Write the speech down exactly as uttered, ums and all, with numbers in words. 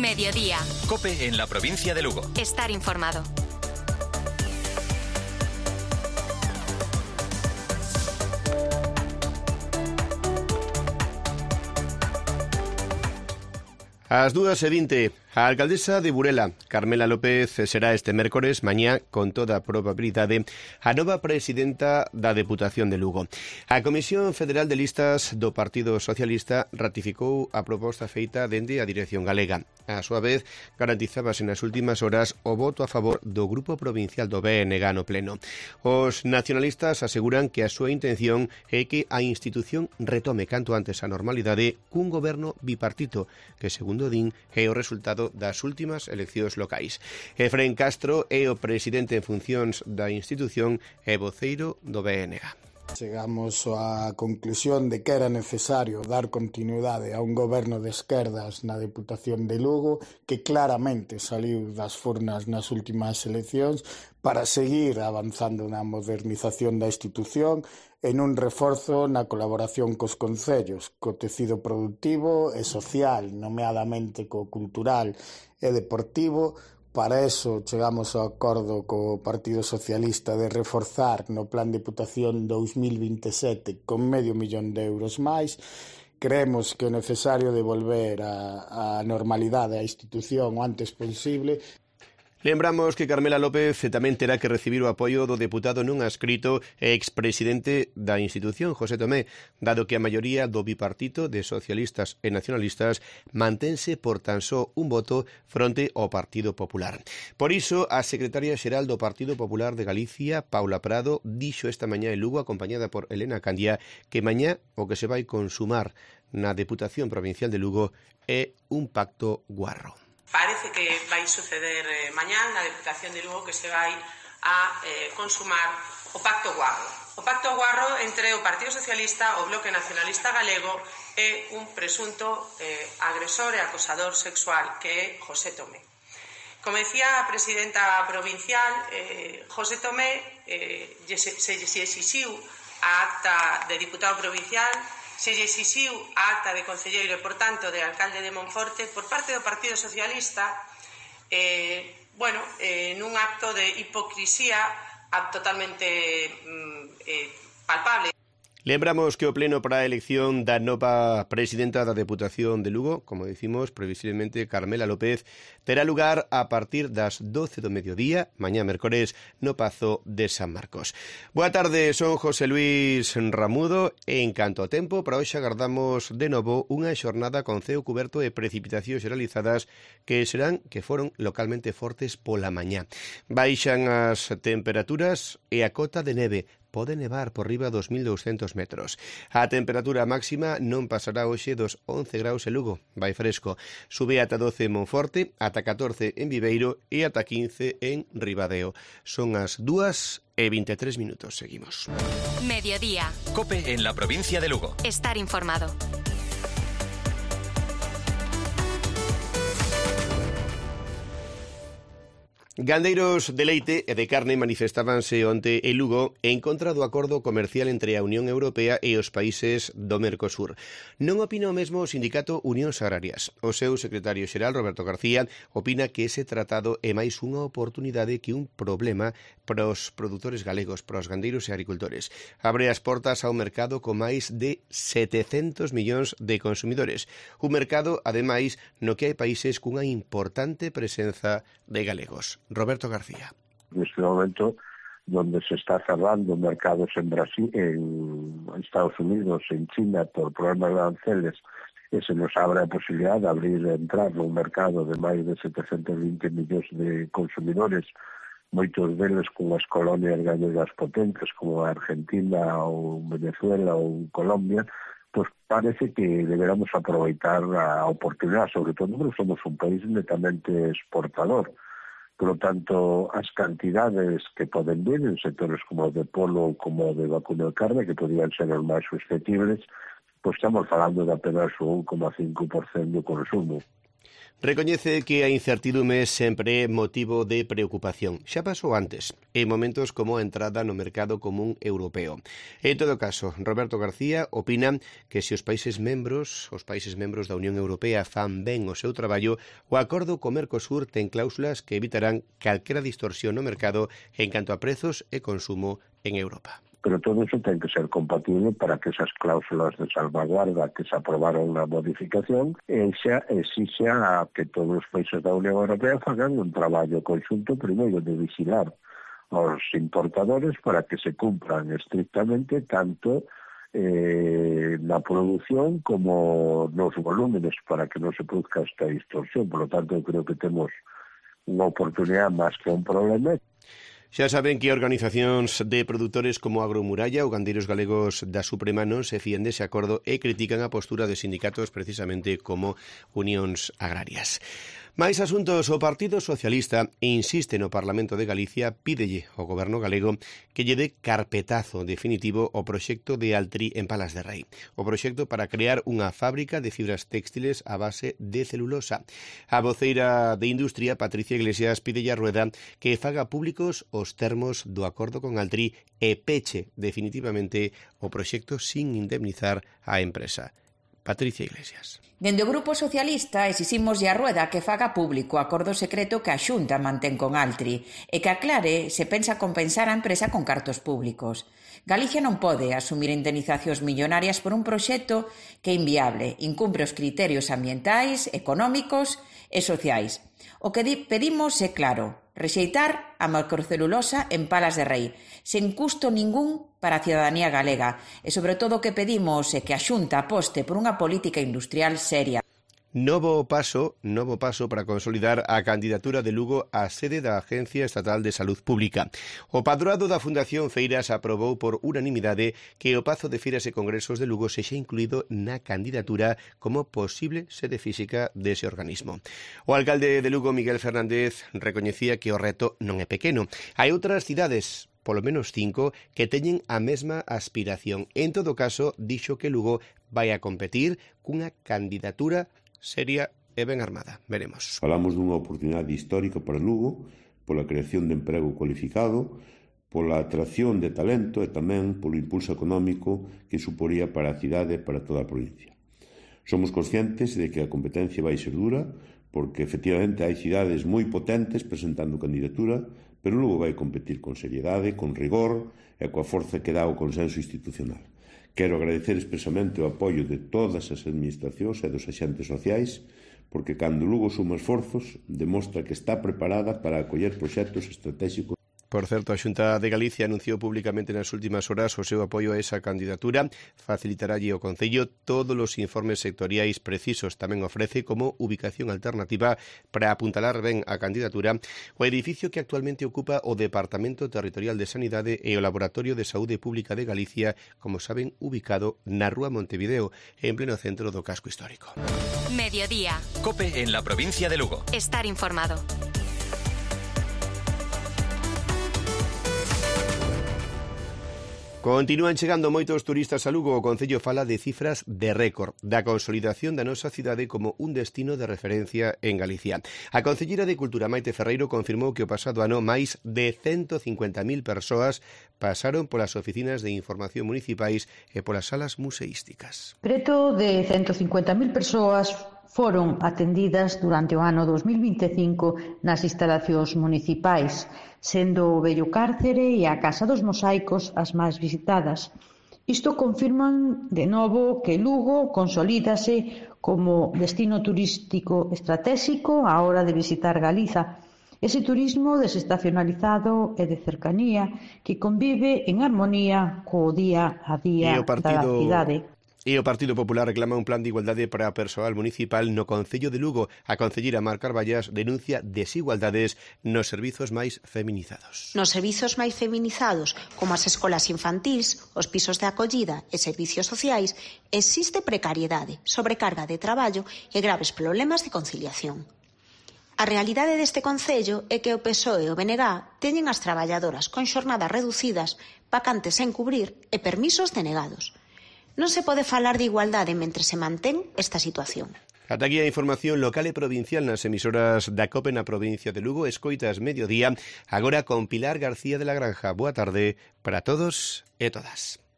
Mediodía. COPE en la provincia de Lugo. Estar informado. Ás dúas e vinte, a alcaldesa de Burela, Carmela López, será este mércores, mañá, con toda probabilidade, a nova presidenta da Deputación de Lugo. A Comisión Federal de Listas do Partido Socialista ratificou a proposta feita dende a dirección galega. A súa vez, garantizábase nas últimas horas o voto a favor do Grupo Provincial do B N G no pleno. Os nacionalistas aseguran que a súa intención é que a institución retome canto antes a normalidade cun goberno bipartito, que, segundo din, é o resultado das últimas eleccións locais. Efrén Castro é o presidente en funcións da institución e voceiro do B N G. Chegamos á conclusión de que era necesario dar continuidade a un goberno de esquerdas na Deputación de Lugo que claramente saliu das furnas nas últimas eleccións para seguir avanzando na modernización da institución en un reforzo na colaboración cos concellos, co tecido productivo e social, nomeadamente co cultural e deportivo. Para eso chegamos ao acordo co Partido Socialista de reforzar no Plan de Deputación dous mil vinte e sete con medio millón de euros máis. Creemos que é necesario devolver a, a normalidade á institución o antes posible. Lembramos que Carmela López tamén terá que recibir o apoio do deputado non adscrito e expresidente da institución, José Tomé, dado que a maioría do bipartito de socialistas e nacionalistas mantense por tan só un voto fronte ao Partido Popular. Por iso, a secretaria xeral do Partido Popular de Galicia, Paula Prado, dixo esta mañá en Lugo, acompañada por Elena Candia, que mañá o que se vai consumar na Deputación Provincial de Lugo é un pacto guarro. Parece que vai suceder eh, mañán na Deputación de Lugo que se vai a eh, consumar o Pacto Guarro. O Pacto Guarro entre o Partido Socialista, o Bloque Nacionalista Galego e un presunto eh, agresor e acosador sexual que é José Tomé. Como decía a presidenta provincial, eh, José Tomé eh, se, se, se exixiu a acta de diputado provincial, se lle exixiu a acta de concelleiro e, por tanto, de alcalde de Monforte por parte do Partido Socialista, eh, bueno, eh, nun acto de hipocrisía totalmente eh, palpable. Lembramos que o pleno para a elección da nova presidenta da Deputación de Lugo, como dicimos, previsiblemente Carmela López, terá lugar a partir das doce do mediodía, mañá mércores, no Pazo de San Marcos. Boa tarde, son José Luis Ramudo e en canto ao tempo, para hoxe agardamos de novo unha xornada con ceo cuberto e precipitacións xeralizadas que serán, que foron localmente fortes pola mañá. Baixan as temperaturas e a cota de neve pode nevar por riba dos mil douscentos metros. A temperatura máxima non pasará hoxe dos once graus en Lugo, vai fresco. Sube ata doce en Monforte, ata catorce en Viveiro e ata quince en Ribadeo. Son as dúas e vinte e tres minutos. Seguimos. Mediodía. COPE en la provincia de Lugo. Estar informado. Gandeiros de leite e de carne manifestábanse onte en Lugo en contra do acordo comercial entre a Unión Europea e os países do Mercosur. Non opina o mesmo o sindicato Unións Agrarias. O seu secretario xeral, Roberto García, opina que ese tratado é máis unha oportunidade que un problema para os produtores galegos, para os gandeiros e agricultores. Abre as portas ao mercado con máis de setecentos millóns de consumidores. Un mercado, ademais, no que hai países cunha importante presenza de galegos. Roberto García. En este momento, donde se está cerrando mercados en Brasil, en Estados Unidos, en China, por problemas de aranceles, e se nos abre a posibilidad de abrir e entrar nun mercado de máis de setecentos vinte millóns de consumidores, moitos deles con as colonias galegas potentes, como a Argentina ou Venezuela ou Colombia, pues parece que deberamos aproveitar a oportunidade, sobre todo porque somos un país netamente exportador. Por lo tanto, as cantidades que poden vir en sectores como o de polo ou como o de vacuno de carne, que podían ser os máis susceptibles, pois estamos falando de apenas un un coma cinco por cento do consumo. Recoñece que a incertidume sempre é motivo de preocupación. Xa pasou antes, en momentos como a entrada no mercado común europeo. En todo caso, Roberto García opina que se os países membros, os países membros da Unión Europea fan ben o seu traballo, o acordo co Mercosur ten cláusulas que evitarán calquera distorsión no mercado en canto a prezos e consumo en Europa. Pero todo eso ten que ser compatible para que esas cláusulas de salvaguarda que se aprobaron na modificación xa exixan a que todos os países da Unión Europea fagan un traballo conxunto primeiro de vigilar aos importadores para que se cumplan estrictamente tanto eh, na produción como nos volúmenes para que non se produzca esta distorsión. Por lo tanto, eu creo que temos unha oportunidade máis que un problema. Xa saben que organizacións de produtores como Agromuralla ou gandeiros galegos da Suprema non se fíen dese acordo e critican a postura de sindicatos precisamente como unións agrarias. Mais asuntos, o Partido Socialista insiste no Parlamento de Galicia, pídelle ao Goberno galego que lle dé carpetazo definitivo ao proxecto de Altri en Palas de Rei. O proxecto para crear unha fábrica de fibras textiles a base de celulosa. A voceira de Industria, Patricia Iglesias, pídelle a Rueda que faga públicos os termos do acordo con Altri e peche definitivamente o proxecto sin indemnizar a empresa. Patricia Iglesias. Dende o Grupo Socialista exiximos a Rueda que faga público o acordo secreto que a Xunta mantén con Altri e que aclare se pensa compensar a empresa con cartos públicos. Galicia non pode asumir indemnizacións millonarias por un proxecto que é inviable, incumpre os criterios ambientais, económicos e sociais. O que pedimos é claro, rexeitar a macrocelulosa en Palas de Rei, sen custo ningún para a cidadanía galega, e sobre todo o que pedimos é que a Xunta aposte por unha política industrial seria. Novo paso, novo paso para consolidar a candidatura de Lugo á sede da Agencia Estatal de Salud Pública. O padroado da Fundación Feiras aprobou por unanimidade que o Pazo de Feiras e Congresos de Lugo sexa incluído na candidatura como posible sede física dese organismo. O alcalde de Lugo, Miguel Fernández, recoñecía que o reto non é pequeno. Hai outras cidades, polo menos cinco, que teñen a mesma aspiración. En todo caso, dixo que Lugo vai a competir cunha candidatura seria e ben armada. Veremos. Falamos dunha oportunidade histórica para Lugo, pola creación de emprego cualificado, pola atracción de talento e tamén polo impulso económico que suporía para a cidade e para toda a provincia. Somos conscientes de que a competencia vai ser dura, porque efectivamente hai cidades moi potentes presentando candidatura, pero Lugo vai competir con seriedade, con rigor e coa forza que dá o consenso institucional. Quero agradecer expresamente o apoio de todas as administracións e dos axentes sociais, porque cando Lugo suma esforzos, demostra que está preparada para acoller proxectos estratégicos. Por certo, a Xunta de Galicia anunciou públicamente nas últimas horas o seu apoio a esa candidatura. Facilitaralle ao Concello todos os informes sectoriais precisos. Tamén ofrece como ubicación alternativa para apuntalar ben a candidatura o edificio que actualmente ocupa o Departamento Territorial de Sanidade e o Laboratorio de Saúde Pública de Galicia, como saben, ubicado na Rúa Montevideo, en pleno centro do casco histórico. Mediodía. COPE en la provincia de Lugo. Estar informado. Continúan chegando moitos turistas a Lugo. O Concello fala de cifras de récord da consolidación da nosa cidade como un destino de referencia en Galicia. A Concelleira de Cultura, Maite Ferreiro, confirmou que o pasado ano máis de ciento cincuenta mil persoas pasaron polas oficinas de información municipais e polas salas museísticas. Preto de ciento cincuenta mil persoas foron atendidas durante o ano dos mil vinte e cinco nas instalacións municipais, sendo o vello cárcere e a Casa dos Mosaicos as máis visitadas. Isto confirman de novo que Lugo consolídase como destino turístico estratégico á hora de visitar Galiza. Ese turismo desestacionalizado e de cercanía que convive en armonía co día a día da cidade. E o Partido Popular reclama un plan de igualdade para o persoal municipal no Concello de Lugo. A concelleira Mar Carballas denuncia desigualdades nos servizos máis feminizados. Nos servizos máis feminizados, como as escolas infantís, os pisos de acollida e servicios sociais, existe precariedade, sobrecarga de traballo e graves problemas de conciliación. A realidade deste Concello é que o P S O E e o B N G teñen as traballadoras con xornadas reducidas, vacantes sen cubrir e permisos denegados. Non se pode falar de igualdade mentre se mantén esta situación. Ata aquí a información local e provincial nas emisoras da COPE na provincia de Lugo. Escoitas Mediodía, agora con Pilar García de la Granja. Boa tarde para todos e todas.